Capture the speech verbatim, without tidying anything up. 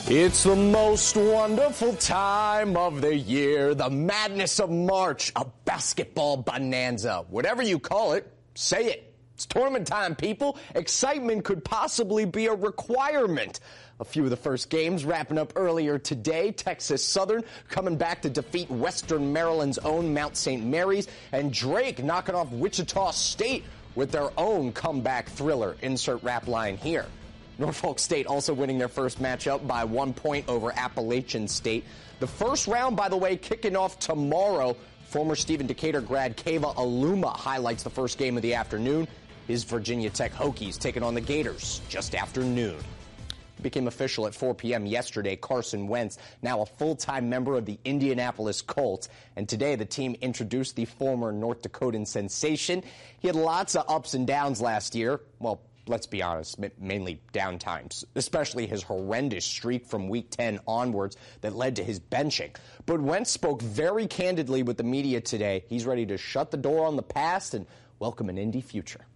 It's the most wonderful time of the year, the madness of March, a basketball bonanza. Whatever you call it, say it. It's tournament time, people. Excitement could possibly be a requirement. A few of the first games wrapping up earlier today. Texas Southern coming back to defeat Western Maryland's own Mount Saint Mary's, and Drake knocking off Wichita State with their own comeback thriller. Insert rap line here. Norfolk State also winning their first matchup by one point over Appalachian State. The first round, by the way, kicking off tomorrow. Former Stephen Decatur grad Kava Aluma highlights the first game of the afternoon. His Virginia Tech Hokies taking on the Gators just after noon. It became official at four p.m. yesterday. Carson Wentz, now a full-time member of the Indianapolis Colts. And today the team introduced the former North Dakotan sensation. He had lots of ups and downs last year. Well, let's be honest, mainly down times, especially his horrendous streak from week ten onwards that led to his benching. But Wentz spoke very candidly with the media today. He's ready to shut the door on the past and welcome an Indy future.